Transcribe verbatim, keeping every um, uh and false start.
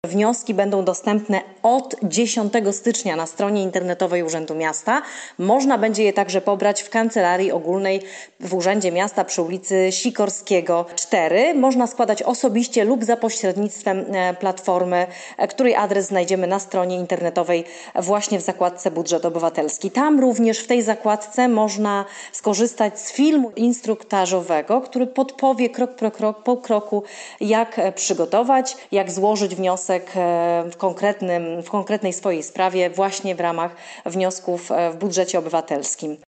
Wnioski będą dostępne od dziesiątego stycznia na stronie internetowej Urzędu Miasta. Można będzie je także pobrać w Kancelarii Ogólnej w Urzędzie Miasta przy ulicy Sikorskiego cztery. Można składać osobiście lub za pośrednictwem platformy, której adres znajdziemy na stronie internetowej właśnie w zakładce Budżet Obywatelski. Tam również w tej zakładce można skorzystać z filmu instruktażowego, który podpowie krok po, krok, po kroku, jak przygotować, jak złożyć wniosek w, konkretnym, w konkretnej swojej sprawie właśnie w ramach wniosków w budżecie obywatelskim.